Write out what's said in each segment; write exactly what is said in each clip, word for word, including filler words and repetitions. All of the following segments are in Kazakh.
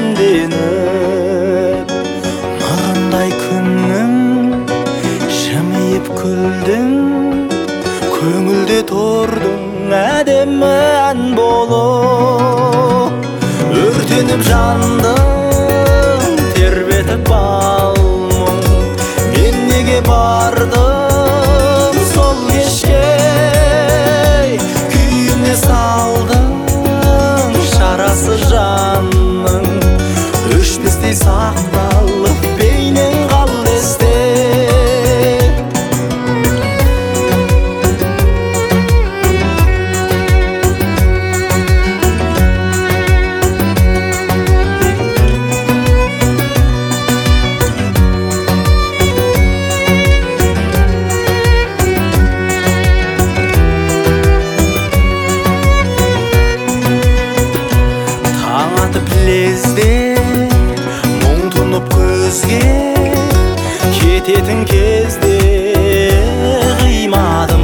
әсемденіп, нұрындай күннің жымиып күлдің, көңілде тұрдың әдемі ән болып. Өртеніп жандың тербетіп балмың, мен неге бардым сол кешке, күйіне салдың шарасы жанның, өшпестей сақталып бейнең қалды есте. Лезде мұң тұнып көзге, кететін кезде қимадым.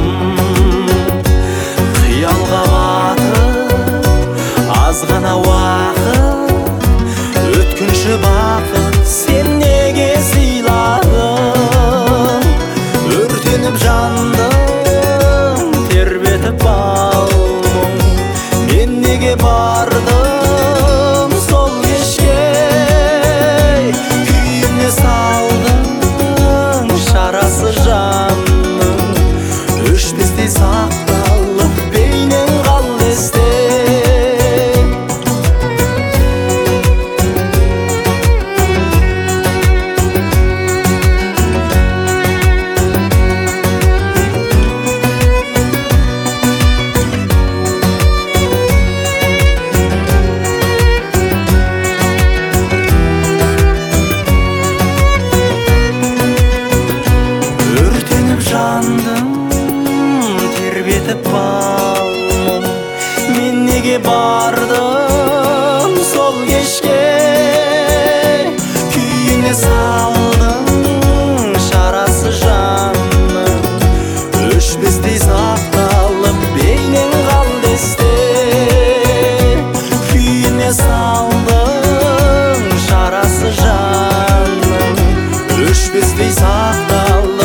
Қиялға батып аз ғана уақыт, өткінші бақыт сен неге сыйладың? Өртеніп жандым тербетіп балмың, мен неге бардым жанның, өшпестей сақталып бейнең қалды есте. Тербетіп балмын, мен неге бардым сол кешке, күйіне салдың шарасы жанның, өшпестей сақталып бейнең қалды есте. Күйіне салдың шарасы жанның, өшпестей сақталып